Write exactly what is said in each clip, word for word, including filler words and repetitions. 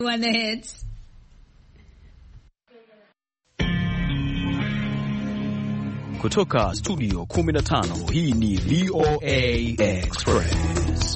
One hits. Kutoka studio kumi na tano, hii ni V O A Express.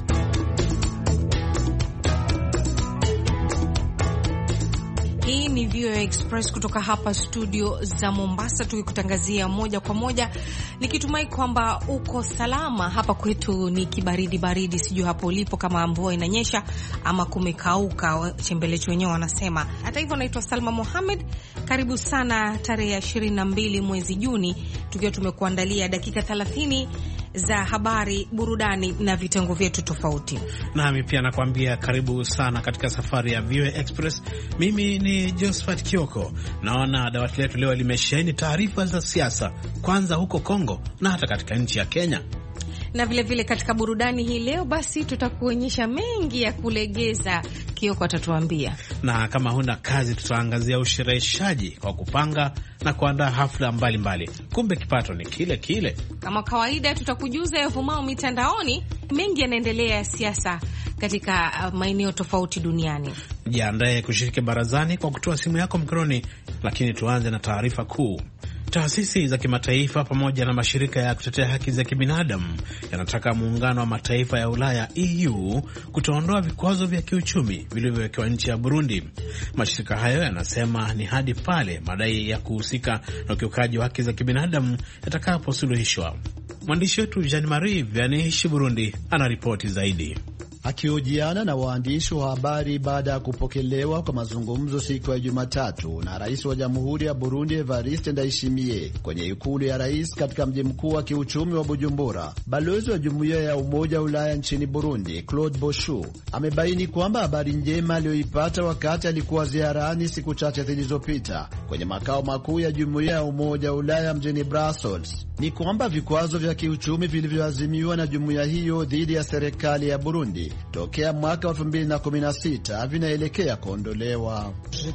Hii ni V O A Express kutoka hapa studio za Mombasa, tukikutangazia moja kwa moja, nikitumai kwamba uko salama. Hapa kwetu ni kibaridi baridi, sijui hapo ulipo kama mvua inanyesha ama kumekauka, chembelecho wenyewe wanasema. Hata hivyo, naitwa Salma Mohamed. Karibu sana tarehe ya ishirini na mbili mwezi Juni, tukiwa tumekuandalia dakika thelathini za habari, burudani na vitengo vyetu tofauti. Nami pia nakwambia karibu sana katika safari ya V O A Express. Mimi ni Josephat Kioko. Naona dawati letu leo limesheheni taarifa za siasa, kwanza huko Kongo na hata katika nchi ya Kenya. Na vile vile katika burudani hii leo basi tutakuonyesha mengi ya kulegeza. Kioko atatuambia. Na kama huna kazi, tutaangazia ushereheshaji kwa kupanga na kuandaa hafla mbalimbali. Kumbe kipato ni kile kile. Kama kawaida tutakujuza yavumao mitandaoni. Mengi yanaendelea ya siasa katika maeneo tofauti duniani. Jiandae kushiriki barazani kwa kutoa simu yako mkononi, lakini tuanze na taarifa kuu. Taasisi za kimataifa pamoja na mashirika ya kutetea haki za kibinadamu yanataka muungano wa mataifa ya Ulaya E U kutoondoa vikwazo vya kiuchumi vilivyowekewa nchi ya Burundi. Mashirika hayo yanasema ni hadi pale madai ya kuhusika na ukiukaji wa haki za kibinadamu yatakaposuluhishwa. Mwandishi wetu Jean Marie Vianney Burundi anaripoti zaidi. Akihojiana na waandishi wa habari baada ya kupokelewa kwa mazungumzo siku ya Jumatatu na rais wa Jamhuri ya Burundi Evariste Ndayishimiye kwenye ikulu ya rais katika mji mkuu wa kiuchumi wa Bujumbura, balozi wa Jumuiya ya Umoja wa Ulaya nchini Burundi Claude Boshu amebaini kwamba habari njema aliyoipata wakati alikuwa ziarani siku chache zilizopita kwenye makao makuu ya Jumuiya ya Umoja wa Ulaya mjini Brussels ni kwamba vikwazo vya kiuchumi vilivyoazimiwa na jumuiya hiyo dhidi ya serikali ya Burundi tokea mwaka elfu mbili na kumi na sita vinaelekea kuondolewa.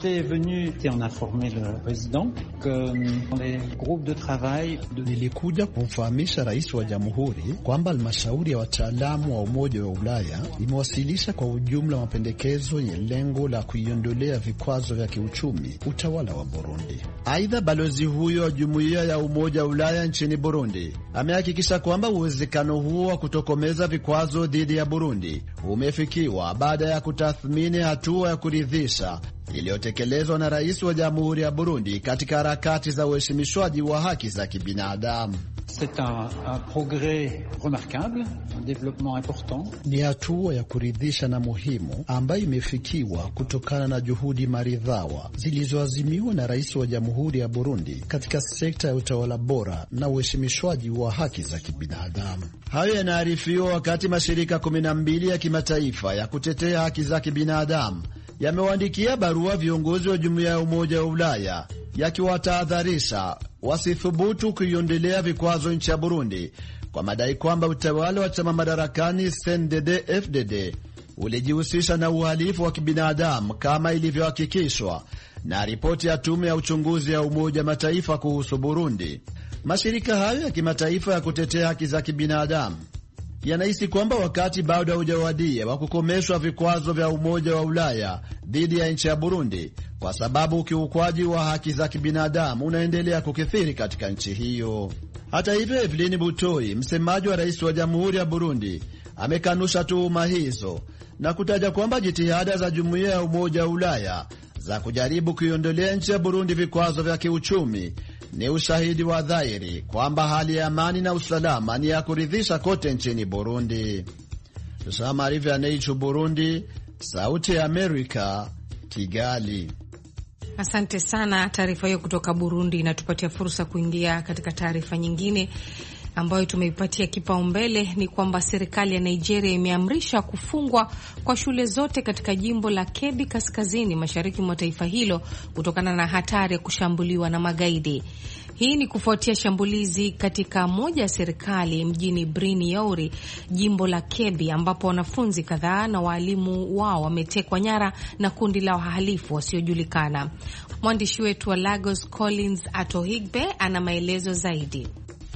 Nilikuja kumfahamisha rais wa jamhuri kwamba halmashauri ya wataalamu wa Umoja wa Ulaya imewasilisha kwa ujumla mapendekezo yenye lengo la kuiondolea vikwazo vya kiuchumi utawala wa Burundi. Aidha, balozi huyo wa Jumuiya ya Umoja wa Ulaya nchini Burundi amehakikisha kwamba uwezekano huo wa kutokomeza vikwazo dhidi ya Burundi umefikiwa baada ya kutathmini hatua ya kuridhisha iliyotekelezwa na rais wa Jamhuri ya Burundi katika harakati za uheshimishwaji wa haki za kibinadamu. C'est un, un progrès remarquable, un développement important. Ni hatua ya kuridhisha na muhimu ambayo imefikiwa kutokana na juhudi maridhawa zilizoazimiwa na rais wa Jamhuri ya Burundi katika sekta ya utawala bora na uheshimishwaji wa haki za kibinadamu. Hayo yanaarifiwa wakati mashirika kumi na mbili ya kimataifa ya kutetea haki za kibinadamu yamewaandikia barua viongozi wa Jumuiya ya Umoja wa Ulaya yakiwatahadharisha wasithubutu kuiondelea vikwazo nchi ya Burundi kwa madai kwamba utawala wa chama madarakani C N D D F D D ulijihusisha na uhalifu wa kibinadamu kama ilivyohakikishwa na ripoti ya tume ya uchunguzi ya Umoja Mataifa kuhusu Burundi. Mashirika hayo ya kimataifa ya kutetea haki za kibinadamu yanahisi kwamba wakati bado haujawadia wa kukomeshwa vikwazo vya Umoja wa Ulaya dhidi ya nchi ya Burundi kwa sababu ukiukwaji wa haki za kibinadamu unaendelea kukithiri katika nchi hiyo. Hata hivyo, Evelyn Butoi, msemaji wa rais wa Jamhuri ya Burundi, amekanusha tuhuma hizo na kutaja kwamba jitihada za Jumuiya ya Umoja wa Ulaya za kujaribu kuiondolea nchi ya Burundi vikwazo vya kiuchumi ni ushahidi wa dhahiri kwamba hali ya amani na usalama ni ya kuridhisha kote nchini Burundi. Jean-Marie Vianney, Burundi, Sauti ya Amerika, Kigali. Asante sana. Taarifa hiyo kutoka Burundi inatupatia fursa kuingia katika taarifa nyingine ambayo tumeipatia kipaumbele. Ni kwamba serikali ya Nigeria imeamrisha kufungwa kwa shule zote katika jimbo la Kebbi kaskazini mashariki mwa taifa hilo kutokana na hatari ya kushambuliwa na magaidi. Hii ni kufuatia shambulizi katika moja ya serikali mjini Birnin Yauri, jimbo la Kebbi, ambapo wanafunzi kadhaa na walimu wao wametekwa nyara na kundi la wahalifu wasiojulikana. Mwandishi wetu wa Lagos Collins Atohigbe ana maelezo zaidi.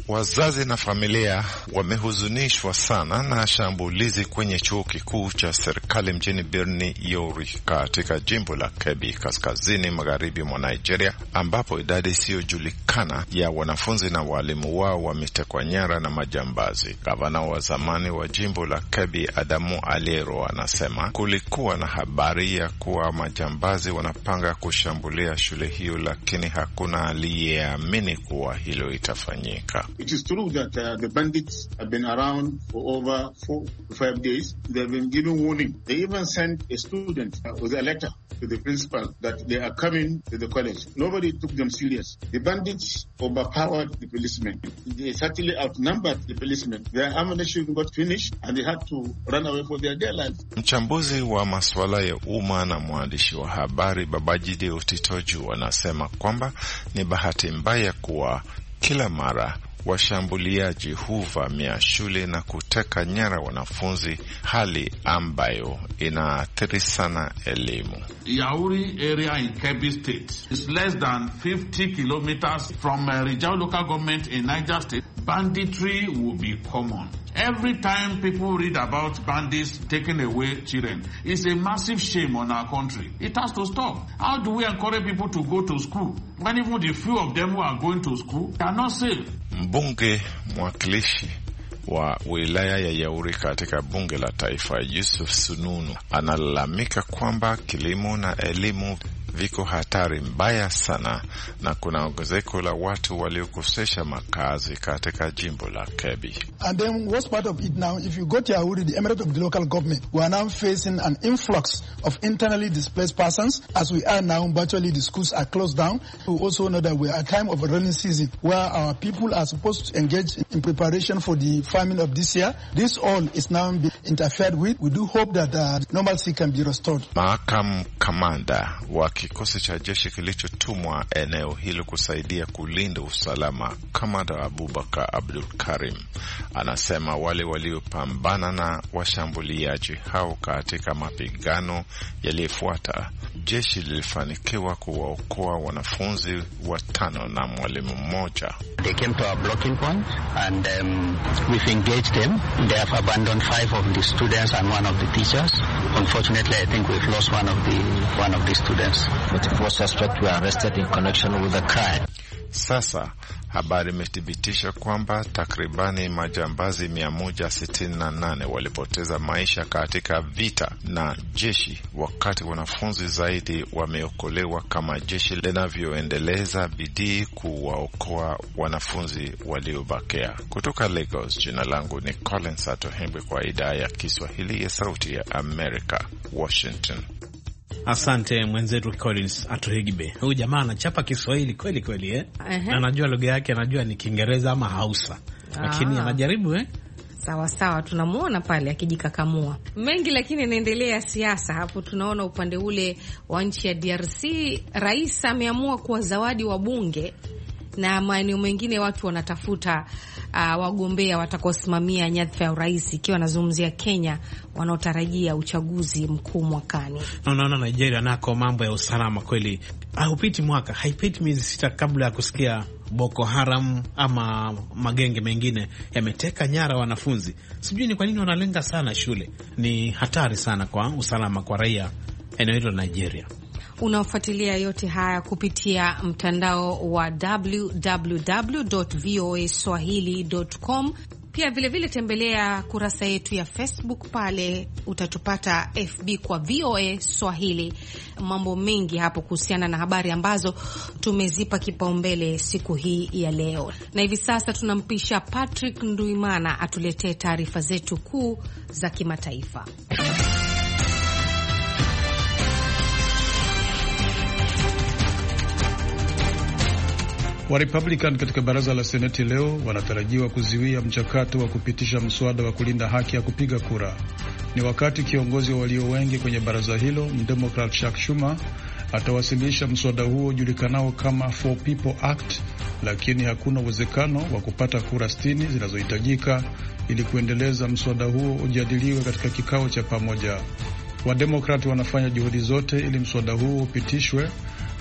Wazazi na familia wamehuzunishwa sana na shambulizi kwenye chuo kikuu cha serikali mjini Birni Yori katika jimbo la Kebbi kaskazini magharibi mwa Nigeria, ambapo idadi isiyojulikana ya wanafunzi na walimu wao wametekwa nyara na majambazi. Gavana wa zamani wa jimbo la Kebbi Adamu Aliero anasema kulikuwa na habari ya kuwa majambazi wanapanga kushambulia shule hiyo, lakini hakuna aliyeamini kuwa hilo itafanyika. It is true that uh, the bandits have been around for over four to five days. They have been given warning. They even sent a student uh, with a letter to the principal that they are coming to the college. Nobody took them serious. The bandits overpowered the policemen. They certainly outnumbered the policemen. Their ammunition got finished and they had to run away for their dear lives. Mchambuzi wa masuala ya umma na mwandishi wa habari Babajide Otitoju anasema kwamba ni bahati mbaya kuwa kila mara washambuliaji huvamia shule na kuteka nyara wanafunzi, hali ambayo inaathiri sana elimu. Yauri area in Kebbi State is less than fifty kilometers from uh, Rijau local government in Niger State. Banditry will be common. Every time people read about bandits taking away children, it's a massive shame on our country. It has to stop. How do we encourage people to go to school when even the few of them who are going to school are not safe? Mbunge mwakilishi wa wilaya ya Yauri katika bunge la taifa Yusuf Sununu analalamika kwamba kilimo na elimu viko hatari mbaya sana na kuna ongezeko la watu waliokosesha makazi katika jimbo la Kebbi. And then what's part of it now, if you go to Yauri, the emirate of the local government, we are now facing an influx of internally displaced persons. As we are now, virtually the schools are closed down. We also know that we are at a time of a rainy season where our people are supposed to engage in preparation for the farming of this year. This all is now being interfered with. We do hope that uh, normalcy can be restored. Makamu kamanda wa kikosi cha jeshi kilichotumwa eneo hilo kusaidia kulinda usalama, Kamanda Abubakar Abdul Karim, anasema wale waliopambana na washambuliaji hao katika mapigano yaliyofuata, jeshi lilifanikiwa kuwaokoa wanafunzi watano na mwalimu mmoja. They came to our blocking point and um, we've engaged them. They have abandoned five of the students and one of the teachers. Unfortunately, I think we've lost one of the one of the students. But four suspects were arrested in connection with the crime. Sasa habari imethibitisha kwamba takribani majambazi mia moja sitini na nane walipoteza maisha katika vita na jeshi, wakati wanafunzi zaidi wameokolewa kama jeshi linavyoendeleza bidii kuwaokoa wanafunzi waliobakia. Kutoka Lagos, jina langu ni Collins Atohengwe kwa idhaa ya Kiswahili ya Sauti ya Amerika, Washington. Asante mwenzetu Collins Atohegbe. Huyu jamaa anachapa Kiswahili kweli kweli eh? Uh-huh. Anajua lugha yake, anajua ni Kiingereza ama Hausa. Lakini anajaribu eh? Sawa sawa, tunamuona pale akijikakamua. Mengi lakini inaendelea siasa hapo. Tunaona upande ule wa nchi ya D R C, rais ameamua kuwa zawadi wa bunge na maeneo mengine watu wanatafuta uh, wagombea watakaosimamia nyadhifa ya urais, ikiwa nazungumzia Kenya wanaotarajia uchaguzi mkuu mwakani. Na unaona Nigeria nako mambo ya usalama kweli. Haupiti mwaka, haipiti miezi sita kabla ya kusikia Boko Haram ama magenge mengine yameteka nyara wanafunzi. Sijui ni kwa nini wanalenga sana shule. Ni hatari sana kwa usalama kwa raia eneo hilo Nigeria. Unafuatilia yote haya kupitia mtandao wa w w w dot voa swahili dot com. Pia vile vile tembelea kurasa yetu ya Facebook, pale utatupata F B kwa V O A Swahili. Mambo mengi hapo kuhusiana na habari ambazo tumezipa kipaumbele siku hii ya leo. Na hivi sasa tunampisha Patrick Nduimana atuletee taarifa zetu kuu za kimataifa. Wa Republican katika baraza la Seneti leo wanatarajiwa kuziwia mchakato wa kupitisha mswada wa kulinda haki ya kupiga kura. Ni wakati kiongozi wa walio wengi kwenye baraza hilo, Mdemokrat Chuck Schumer, atawasilisha mswada huo ujulikanao kama For People Act, lakini hakuna uwezekano wa kupata kura sitini zinazohitajika ili kuendeleza mswada huo ujadiliwe katika kikao cha pamoja. Wademokrati wanafanya juhudi zote ili mswada huo upitishwe,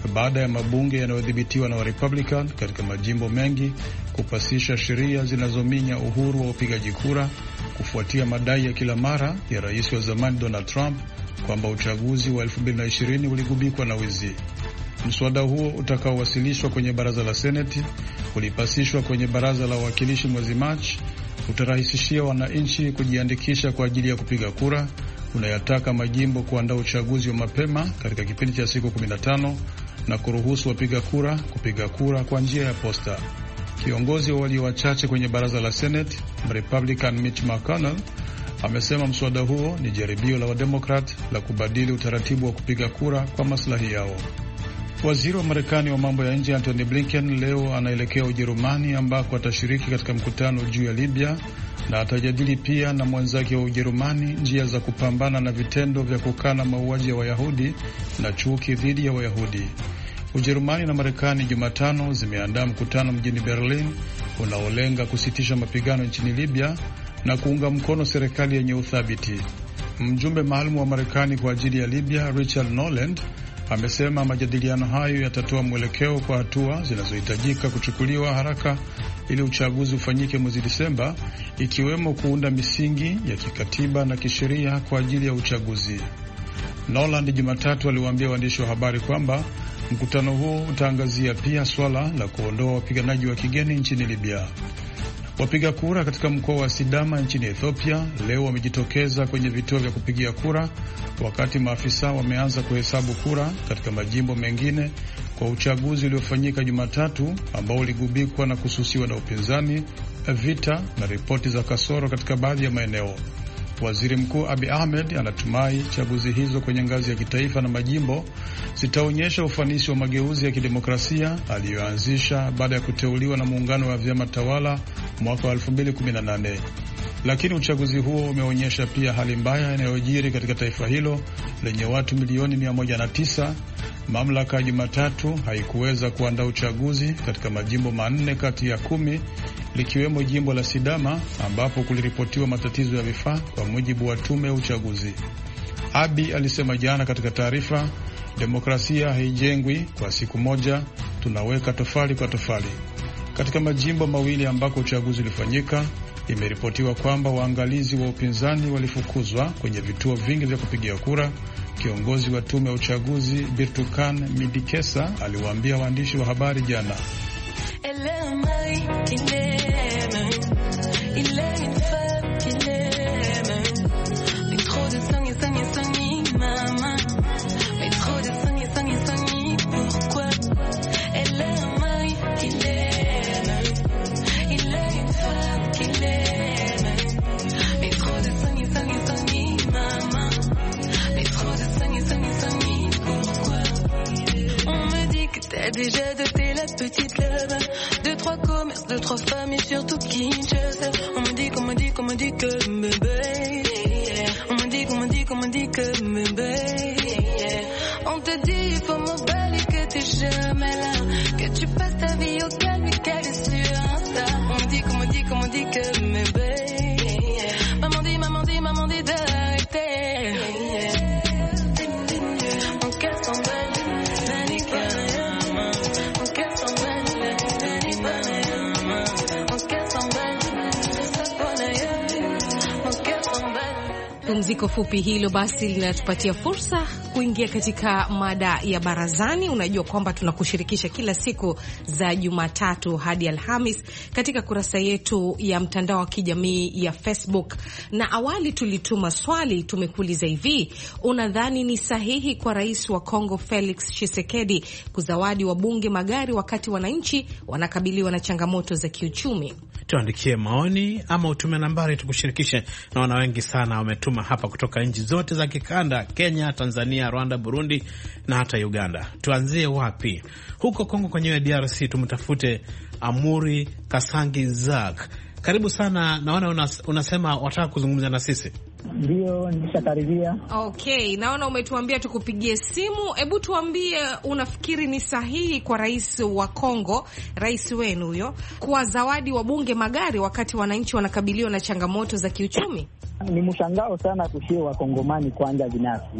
baada ya mabunge yanayodhibitiwa na Republican katika majimbo mengi kupasisha sheria zinazominya uhuru wa upigaji kura kufuatia madai ya kila mara ya rais wa zamani Donald Trump kwamba uchaguzi wa elfu mbili na ishirini uligubikwa na wizi. Mswada huo utakaowasilishwa kwenye baraza la Seneti ulipasishwa kwenye baraza la wawakilishi mwezi Machi, utarahisishia wananchi kujiandikisha kwa ajili ya kupiga kura, unayataka majimbo kuandaa uchaguzi wa mapema katika kipindi cha siku kumi na tano na kuruhusu wapiga kura kupiga kura kwa njia ya posta. Kiongozi wa walio wachache kwenye baraza la Senate, Republican Mitch McConnell, amesema mswada huo ni jaribio la Wademokrat la kubadili utaratibu wa kupiga kura kwa maslahi yao. Waziri wa Marekani wa mambo ya nje Antony Blinken leo anaelekea Ujerumani ambako atashiriki katika mkutano juu ya Libya na atajadili pia na mwenzake wa Ujerumani njia za kupambana na vitendo vya kukana mauaji ya Wayahudi na chuki dhidi ya Wayahudi. Ujerumani na Marekani Jumatano zimeandaa mkutano mjini Berlin unaolenga kusitisha mapigano nchini Libya na kuunga mkono serikali yenye uthabiti. Mjumbe maalum wa Marekani kwa ajili ya Libya Richard Noland amesema majadiliano hayo yatatoa mwelekeo kwa hatua zinazohitajika kuchukuliwa haraka ili uchaguzi ufanyike mwezi Disemba, ikiwemo kuunda misingi ya kikatiba na kisheria kwa ajili ya uchaguzi. Noland Jumatatu aliwaambia waandishi wa habari kwamba mkutano huo utaangazia pia swala la kuondoa wapiganaji wa kigeni nchini Libya. Wapiga kura katika mkoa wa Sidama nchini Ethiopia leo wamejitokeza kwenye vituo vya kupigia kura, wakati maafisa wameanza kuhesabu kura katika majimbo mengine kwa uchaguzi uliofanyika Jumatatu ambao uligubikwa na kususiwa na upinzani, vita na ripoti za kasoro katika baadhi ya maeneo. Waziri Mkuu Abiy Ahmed anatumai chaguzi hizo kwenye ngazi ya kitaifa na majimbo zitaonyesha ufanisi wa mageuzi ya kidemokrasia aliyoanzisha baada ya kuteuliwa na muungano wa vyama tawala mwaka wa elfu mbili kumi na nane. Lakini uchaguzi huo umeonyesha pia hali mbaya inayojiri katika taifa hilo lenye watu milioni mia moja na tisa. Mamlaka ya Jumatatu haikuweza kuandaa uchaguzi katika majimbo manne kati ya kumi, likiwemo jimbo la Sidama ambapo kuliripotiwa matatizo ya vifaa kwa mujibu wa tume ya uchaguzi. Abiy alisema jana katika taarifa, demokrasia haijengwi kwa siku moja, tunaweka tofali kwa tofali. Katika majimbo mawili ambako uchaguzi ulifanyika, imeripotiwa kwamba waangalizi wa upinzani walifukuzwa kwenye vituo vingi vya kupigia kura. Kiongozi wa tume ya uchaguzi Birtukan Midikesa aliwaambia waandishi wa habari jana. Déjà doté la petite là-bas, deux trois commerces, deux trois femmes et surtout Kinshasa. On me dit, qu'on me dit, qu'on me dit que bébé. On me dit, qu'on me dit, qu'on me dit que bébé. On te dit il faut m'emballer que t'es jamais là, que tu passes ta vie au calme et qu'elle est sur Insta. On me dit, qu'on me dit, qu'on me dit que bébé. Maman dit, maman dit, maman dit d'arrêter. Mon cœur s'emballe. Pumziko fupi hilo basi linatupatia fursa kuingia katika mada ya barazani. Unajua kwamba tunakushirikisha kila siku za Jumatatu hadi Alhamis katika kurasa yetu ya mtandao wa kijamii ya Facebook. Na awali tulituma swali, tumekuuliza hivi: unadhani ni sahihi kwa rais wa Kongo Felix Tshisekedi kuzawadi wabunge magari wakati wananchi wanakabiliwa na changamoto za kiuchumi? Tuandikie maoni ama utume nambari tukushirikishe. Naona wengi sana wametuma hapa kutoka nchi zote za kikanda: Kenya, Tanzania, Rwanda, Burundi na hata Uganda. Tuanzie wapi? Huko Kongo kwenyewe D R C tumtafute Amuri Kasangi Zak. Karibu sana, naona unas, unasema wataka kuzungumza na sisi. Ndio, nishakaribia. Okay, naona umetuambia tukupigie simu. Hebu tuambie, unafikiri ni sahihi kwa rais wa Kongo, rais wenu huyo, kwa zawadi wabunge magari wakati wananchi wanakabiliwa na changamoto za kiuchumi? Ni mshangao sana kushia wa Kongomani kwanza binafsi.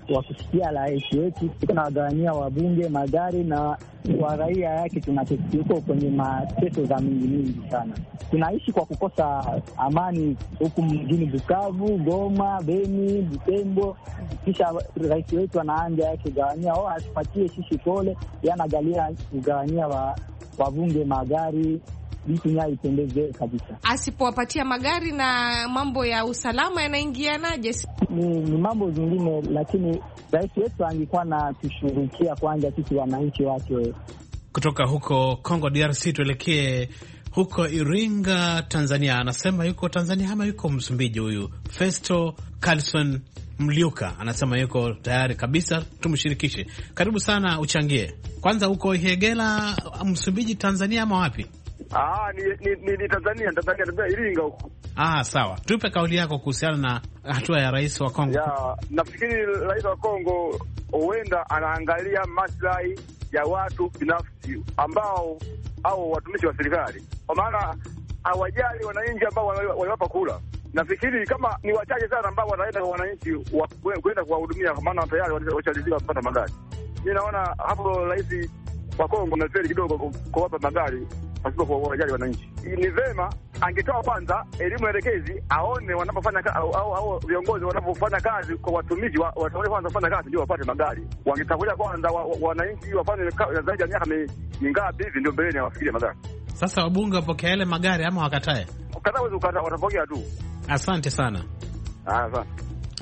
wa kusikia rais wetu, tunawagawanyia wabunge magari na kwa raia yake tunatuko kwenye mateso za mingi mingi sana. Tunaishi kwa kukosa amani huku mjini Bukavu, Goma, Beni, Butembo. Kisha rais wetu anaanja yake gawanyia, oh asipatie sisi pole, yanagalia kugawanyia wa wabunge magari, vitu nya ipendeze kabisa. Asipowapatia magari na mambo ya usalama yanaingianaje? Ni, ni mambo zingine, lakini rais wetu angekuwa na tushughulikia kwanza sisi wananchi wake. Kutoka huko Kongo D R C tuelekee huko Iringa, Tanzania. Anasema yuko Tanzania ama yuko Msumbiji huyu. Festo Carlson Mliuka anasema yuko tayari kabisa, tumshirikishe. Karibu sana uchangie. Kwanza huko Ihegela, Msumbiji, Tanzania ama wapi? Ah, ni ni, ni Tanzania, Tanzania, Tanzania Iringa huko. Ah, sawa. Tupe kauli yako kuhusiana na hatua ya rais wa Kongo. Ya, nafikiri rais wa Kongo huenda anaangalia maslahi ya watu binafsi ambao au watumishi wa serikali. Kwa maana hawajali wananchi ambao waliwapa kula. Nafikiri kama ni wachache sana ambao wanaenda kwa wananchi kwenda kuwahudumia, kwa maana tayari washalizika kupata magari. Mimi naona hapo rais wa Kongo amefeli kidogo kuwapa magari pasipo kuwajali wananchi. Ni vema angetoa kwanza elimu elekezi, aone wanapofanya au au, au viongozi wanapofanya kazi kwa watumishi wa wataone kwanza kufanya kazi ndio wapate magari. Wangetangulia kwanza wananchi wa, wafanye zaidi ya miaka mingapi hivi ndio mbeleni wafikirie magari. Sasa wabunge wapokea ile magari ama wakatae? Wakatae ukata watapokea tu. Asante sana. Ah, asante.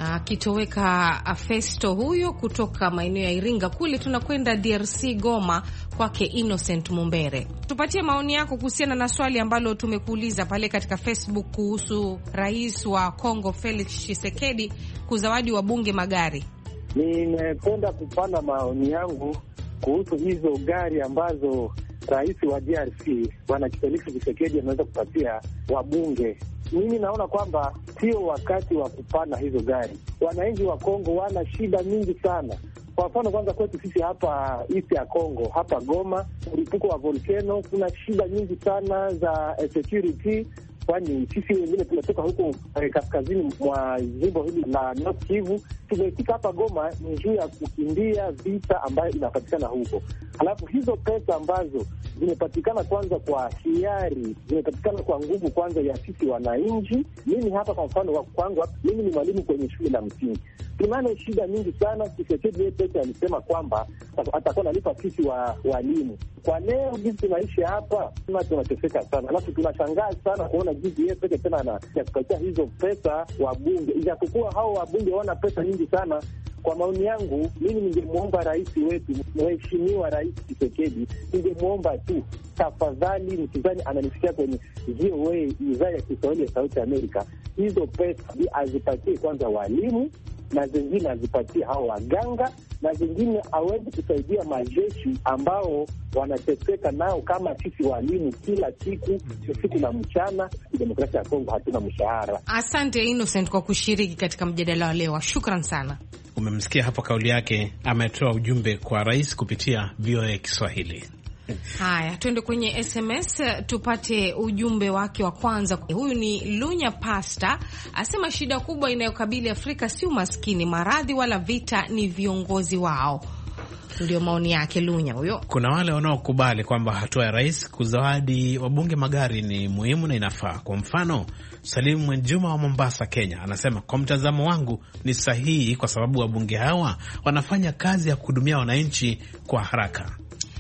Akitoweka Festo huyo kutoka maeneo ya Iringa kule. Tunakwenda D R C Goma kwake Innocent Mumbere. Tupatie maoni yako kuhusiana na swali ambalo tumekuuliza pale katika Facebook kuhusu rais wa Kongo Felix Tshisekedi kuzawadi wabunge magari. Nimependa kupana maoni yangu kuhusu hizo gari ambazo rais wa D R C bwana Felix Tshisekedi anaweza kupatia wabunge. Mimi naona kwamba sio wakati wa kupana hizo gari. Wananchi wa Kongo wana shida mingi sana. Kwa mfano kwanza kwetu sisi hapa east ya Kongo, hapa Goma, mlipuko wa volcano, kuna shida nyingi sana za security, kwani sisi wengine tunatoka huko eh, kaskazini mwa jimbo hili la North Kivu. Tumefika hapa Goma njia ya kukimbia vita ambayo inapatikana huko. Halafu hizo pesa ambazo zimepatikana kwanza kwa hiari, zimepatikana kwa nguvu kwanza ya sisi wananchi. Mimi hapa kwa mfano wa kwangu, mimi ni mwalimu kwenye shule la msingi. Tunana shida nyingi sana. Tshisekedi yeye alisema kwamba atakuwa analipa sisi wa walimu. Kwa leo jinsi tunaishi hapa, tuna tunateseka sana. Alafu tunashangaa sana kuona jinsi yeye peke tena anakupatia hizo pesa wabunge. Ijapokuwa hao wabunge wana pesa nyingi sana. Kwa maoni yangu, mimi ningemuomba rais wetu, mheshimiwa Rais Tshisekedi, ningemuomba tu tafadhali, mtizani ananisikia kwenye V O A idhaa ya Kiswahili ya Sauti ya Amerika, hizo pesa azipatie kwanza walimu na zingine azipatie hao waganga na zingine aweze kusaidia majeshi ambao wanateseka nao kama sisi walimu kila siku siku na mchana. Demokrasia ya Kongo hatuna mshahara. Asante Innocent kwa kushiriki katika mjadala wa leo. Shukran sana. Umemsikia hapo kauli yake, ametoa ujumbe kwa rais kupitia V O A Kiswahili. Haya, tuende kwenye S M S tupate ujumbe wake wa kwanza. Huyu ni Lunya Pasta, asema shida kubwa inayokabili Afrika si umaskini, maradhi wala vita, ni viongozi wao. Ndio maoni yake Lunya huyo. Kuna wale wanaokubali kwamba hatua ya rais kuzawadi wabunge magari ni muhimu na inafaa. Kwa mfano, Salimu Mwenjuma wa Mombasa, Kenya, anasema kwa mtazamo wangu ni sahihi kwa sababu wabunge hawa wanafanya kazi ya kuhudumia wananchi kwa haraka.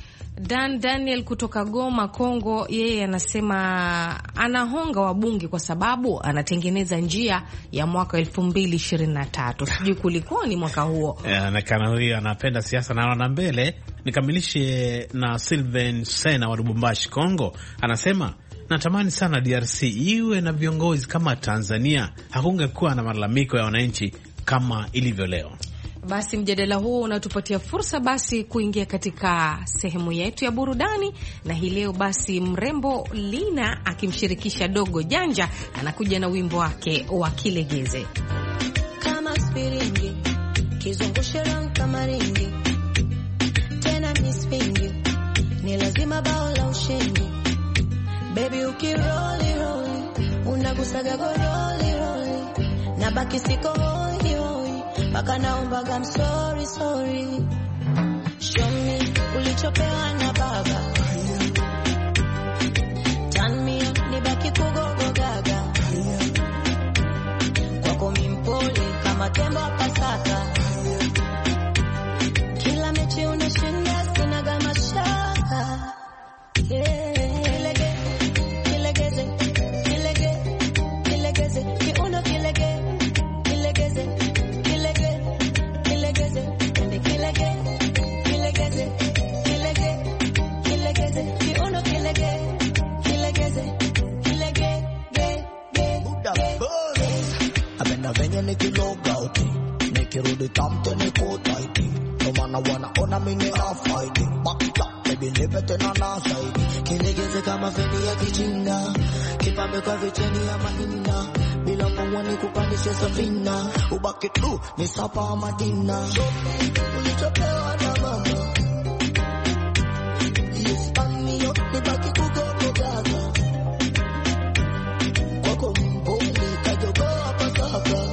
Dan Daniel kutoka Goma, Kongo, yeye anasema anahonga wabunge kwa sababu anatengeneza njia ya mwaka elfu mbili ishirini na tatu. Sijui kulikoni mwaka huo. Anaonekana huyu anapenda siasa na anaona mbele. Nikamilishe na Sylvain Sena wa Lubumbashi, Kongo, anasema natamani sana D R C iwe na viongozi kama Tanzania, hakungekuwa na malalamiko ya wananchi kama ilivyo leo. Basi mjadala huo unatupatia fursa basi kuingia katika sehemu yetu ya burudani, na hii leo basi mrembo Lina akimshirikisha Dogo Janja anakuja na wimbo wake wa Kilegeze. Kama spiringi kizungushe rang kama ringi tena mispingi ni lazima bao la ushindi. Baby ukiroli roli unagusaga goroli roli na baki siko hoi hoi mpaka naombaga I'm sorry sorry. Show me ulichopewa na baba, turn me up nibaki kugogo gaga, kwako mimpole kama tembo Pasaka, kila mechi unashinda sinaga mashaka. Yeah. Nikirudi tamte niko tight, no maana wanaona mimi na fight, back up baby nipe tena na side, kilegeze kama feni ya kichina, kipambe kwa vicheni ya mahina, bila muone kupandisha safina, ubaki tu ni sapa Madina. Ulichopewa na mama, yes mami yo nibaki kugogo gaga, kwako mboni kajogoa Pasaka.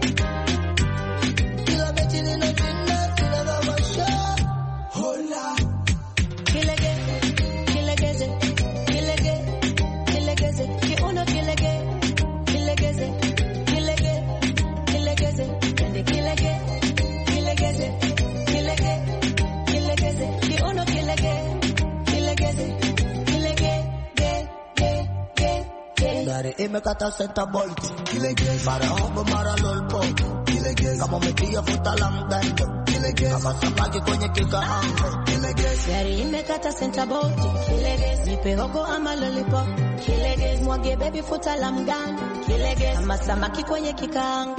Imekata senta bolt, mara hobo mara lolpo, kama umetia futa la mgando, kama samaki kwenye kikaango. Gari imekata senta bolt, nipe hogo ama lolipo, mwage baby futa la mgando, kama samaki kwenye kikaango.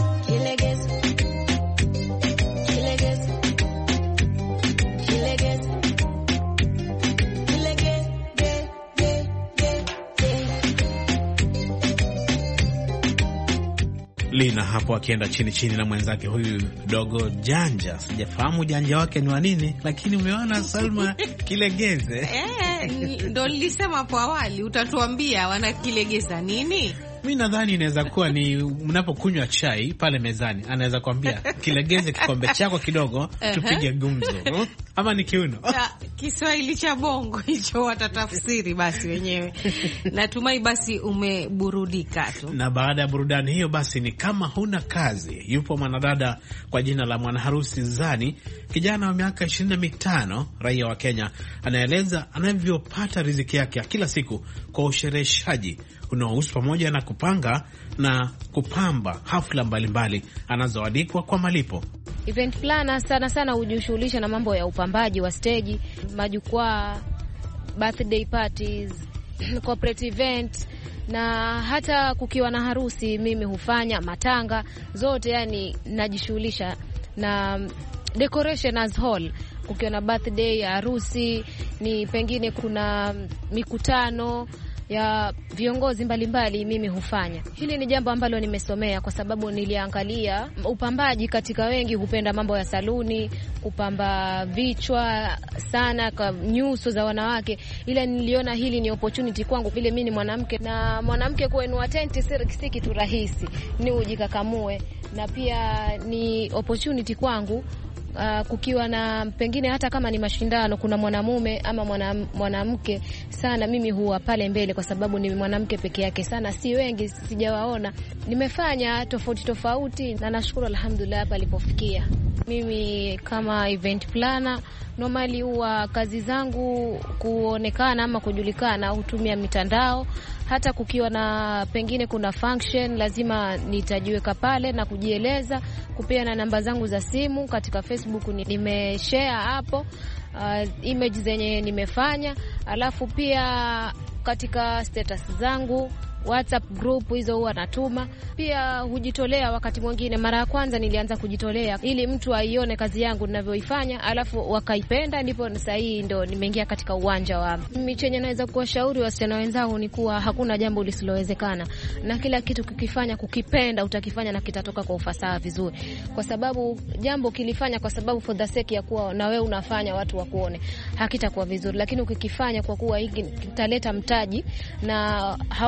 Lina hapo akienda chini chini na mwenzake huyu Dogo Janja. Sijafahamu janja wake ni wa nini, lakini umeona Salma kilegeze. Eh, ndo nilisema hapo awali, utatuambia wanakilegeza nini? Mimi nadhani inaweza kuwa ni mnapokunywa chai pale mezani, anaweza kuambia kilegeze kikombe chako kidogo tupige gumzo. Ama ni kiuno. Kiswahili cha bongo hicho watatafsiri basi wenyewe. Natumai basi umeburudika tu. Na baada ya burudani hiyo basi ni kama huna kazi. Yupo mwanadada kwa jina la Mwanaharusi Zani, kijana wa miaka ishirini na mitano, raia wa Kenya, anaeleza anavyopata riziki yake kila siku kwa ushereheshaji unaohusu pamoja na kupanga na kupamba hafla mbalimbali anazoalikwa kwa malipo. Event planner sana sana hujishughulisha na mambo ya upambaji wa stage, majukwaa, birthday parties, corporate event, na hata kukiwa na harusi mimi hufanya matanga zote, yani najishughulisha na decoration as whole. Kukiwa na birthday, harusi, ni pengine kuna mikutano ya viongozi mbalimbali mimi hufanya. Hili ni jambo ambalo nimesomea kwa sababu niliangalia upambaji katika wengi hupenda mambo ya saluni, kupamba vichwa sana kwa nyuso za wanawake, ila niliona hili ni opportunity kwangu vile mimi ni mwanamke, na mwanamke kuinua tenti si kitu rahisi, ni ujikakamue, na pia ni opportunity kwangu. Uh, kukiwa na pengine hata kama ni mashindano kuna mwanamume ama mwanamke sana, mimi huwa pale mbele kwa sababu ni mwanamke peke yake sana, si wengi, sijawaona. Nimefanya tofauti tofauti na nashukuru alhamdulillah hapa alipofikia. Mimi kama event planner normally huwa kazi zangu kuonekana ama kujulikana hutumia mitandao. Hata kukiwa na pengine kuna function lazima nitajiweka pale na kujieleza, kupia na namba zangu za simu katika Facebook nimeshare hapo uh, image zenye nimefanya, alafu pia katika status zangu WhatsApp group hizo huwa natuma. Pia hujitolea wakati mwingine. Mara ya kwanza nilianza kujitolea ili mtu aione kazi yangu ninavyoifanya, alafu wakaipenda, ndipo sasa hii ndo nimeingia katika uwanja wa mimi. Chenye naweza kuwashauri wasichana wenzangu ni kuwa hakuna jambo lisilowezekana, na kila kitu kukifanya kukipenda utakifanya na kitatoka kwa ufasaha vizuri, kwa sababu jambo kilifanya kwa sababu for the sake ya kuwa na wewe unafanya watu wakuone, hakitakuwa vizuri. Lakini ukikifanya kwa kuwa hiki kitaleta mtaji na hautakuwa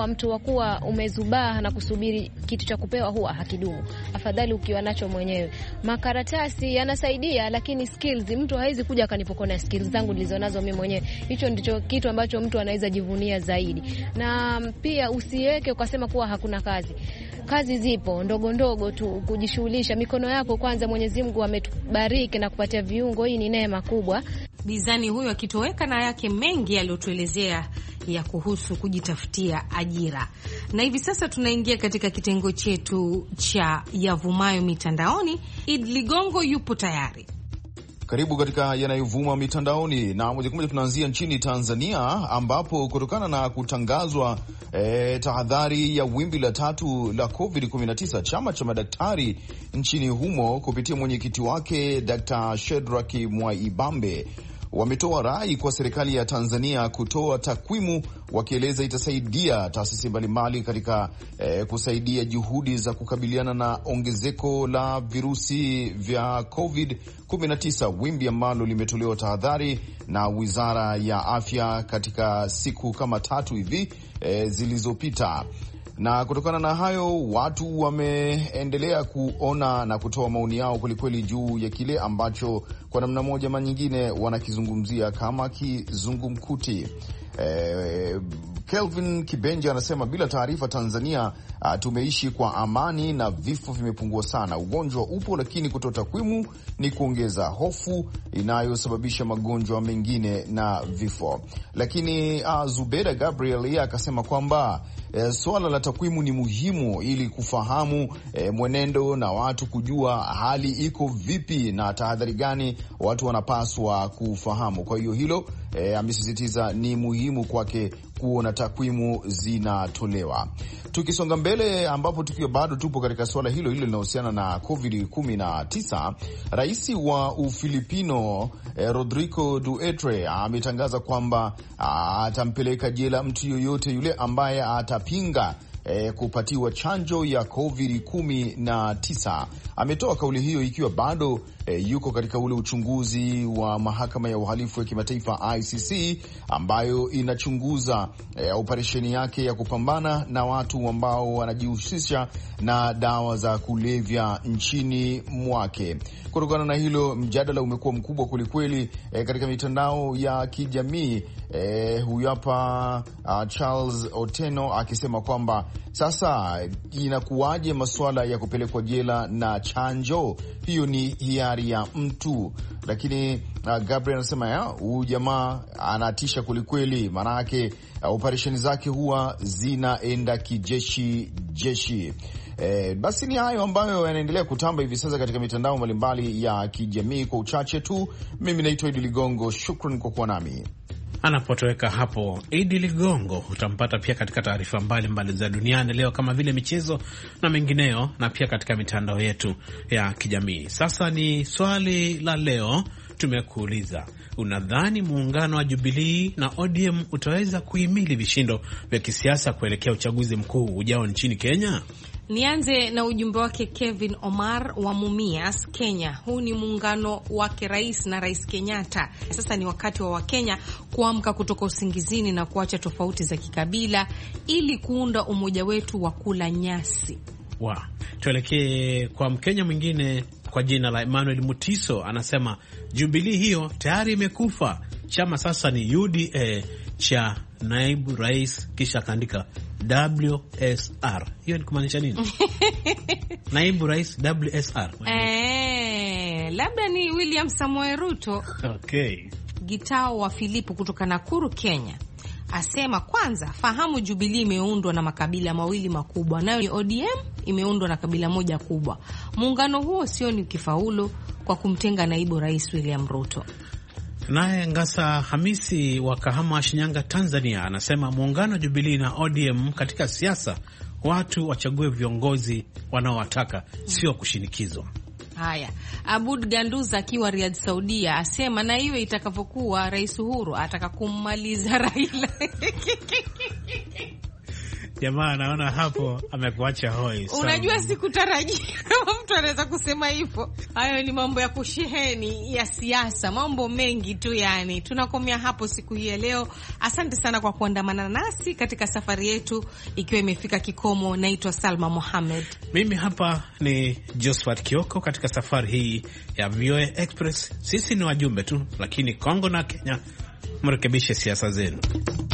kuwa mtu wa kuwa umezubaa na kusubiri kitu cha kupewa huwa hakidumu. Afadhali ukiwa nacho mwenyewe. Makaratasi yanasaidia, lakini skills, mtu hawezi kuja akanipokona skills zangu nilizonazo mimi mwenyewe. Hicho ndicho kitu ambacho mtu anaweza jivunia zaidi. Na pia usiweke ukasema kuwa hakuna kazi. Kazi zipo ndogo ndogo tu, kujishughulisha. Mikono yako kwanza, Mwenyezi Mungu ametubariki na kupatia viungo, hii ni neema kubwa. Bizani huyo akitoweka na yake mengi aliyotuelezea ya kuhusu kujitafutia ajira. Na hivi sasa tunaingia katika kitengo chetu cha yavumayo mitandaoni. Id Ligongo yupo tayari. Karibu katika yanayovuma mitandaoni, na moja kwa moja tunaanzia nchini Tanzania, ambapo kutokana na kutangazwa eh, tahadhari ya wimbi la tatu la covid kumi na tisa, chama cha madaktari nchini humo kupitia mwenyekiti wake Daktari Shedrack Mwaibambe wametoa rai kwa serikali ya Tanzania kutoa takwimu, wakieleza itasaidia taasisi mbalimbali katika eh, kusaidia juhudi za kukabiliana na ongezeko la virusi vya covid kumi na tisa, wimbi ambalo limetolewa tahadhari na Wizara ya Afya katika siku kama tatu hivi eh, zilizopita. Na kutokana na hayo, watu wameendelea kuona na kutoa maoni yao kwelikweli juu ya kile ambacho kwa namna moja ama nyingine wanakizungumzia kama kizungumkuti. Eh, Kelvin Kibenja anasema bila taarifa Tanzania uh, tumeishi kwa amani na vifo vimepungua sana. Ugonjwa upo, lakini kutoa takwimu ni kuongeza hofu inayosababisha magonjwa mengine na vifo. Lakini uh, Zubeda Gabriel yeye akasema kwamba E, swala la takwimu ni muhimu ili kufahamu e, mwenendo na watu kujua hali iko vipi na tahadhari gani watu wanapaswa kufahamu. Kwa hiyo hilo e, amesisitiza ni muhimu kwake kuona takwimu zinatolewa. Tukisonga mbele, ambapo tukiwa bado tupo katika swala hilo hilo linahusiana na covid kumi na tisa, rais wa Ufilipino eh, Rodrigo Duterte ametangaza kwamba atampeleka jela mtu yoyote yule ambaye atapinga E, kupatiwa chanjo ya covid kumi na tisa. Ametoa kauli hiyo ikiwa bado e, yuko katika ule uchunguzi wa mahakama ya uhalifu wa kimataifa I C C ambayo inachunguza e, operesheni yake ya kupambana na watu ambao wanajihusisha na dawa za kulevya nchini mwake. Kutokana na hilo, mjadala umekuwa mkubwa kwelikweli e, katika mitandao ya kijamii. E, huyu hapa uh, Charles Oteno akisema kwamba sasa inakuwaje masuala ya kupelekwa jela na chanjo? Hiyo ni hiari ya mtu. Lakini uh, Gabriel anasema huyu jamaa anatisha kwelikweli, maana yake uh, operesheni zake huwa zinaenda kijeshi jeshi. Eh, basi ni hayo ambayo yanaendelea kutamba hivi sasa katika mitandao mbalimbali ya kijamii. Kwa uchache tu, mimi naitwa Idi Ligongo, shukran kwa kuwa nami. Anapotoweka hapo Idi Ligongo, utampata pia katika taarifa mbalimbali za duniani leo kama vile michezo na mengineo, na pia katika mitandao yetu ya kijamii. Sasa ni swali la leo, tumekuuliza, unadhani muungano wa Jubilee na O D M utaweza kuhimili vishindo vya kisiasa kuelekea uchaguzi mkuu ujao nchini Kenya? Nianze na ujumbe wake Kevin Omar wa Mumias, Kenya. Huu ni muungano wake rais na Rais Kenyatta. Sasa ni wakati wa Wakenya kuamka kutoka usingizini na kuacha tofauti za kikabila ili kuunda umoja wetu wa kula nyasi. Wow. Tuelekee kwa Mkenya mwingine kwa jina la Emmanuel Mutiso, anasema Jubilee hiyo tayari imekufa. Chama sasa ni U D A cha naibu rais, kisha akaandika W S R. Hiyo ni kumaanisha nini? Naibu rais W S R. Eh, labda ni William Samoei Ruto. Okay. Gitao wa Filipo kutoka Nakuru, Kenya, asema kwanza fahamu Jubilee imeundwa na makabila mawili makubwa, nayo ni O D M imeundwa na kabila moja kubwa. Muungano huo sio ni kifaulu kwa kumtenga naibu rais William Ruto. Naye Ngasa Hamisi wa Kahama, Shinyanga, Tanzania, anasema muungano wa Jubilee na O D M katika siasa, watu wachague viongozi wanaowataka, sio kushinikizwa. Haya, Abud Ganduza akiwa Riyadh, Saudia, asema na iwe itakavyokuwa, Rais Uhuru ataka kummaliza Raila. Jamaa naona hapo amekuacha hoi. Unajua sikutarajia kama mtu anaweza kusema hivyo. Hayo ni mambo ya kusheheni ya siasa, mambo mengi tu yani. Tunakomea hapo siku hii ya leo. Asante sana kwa kuandamana nasi katika safari yetu ikiwa imefika kikomo. Naitwa Salma Mohamed. Mimi hapa ni Josephat Kioko katika safari hii ya V O A Express. Sisi ni wajumbe tu, lakini Kongo na Kenya mrekebishe siasa zenu.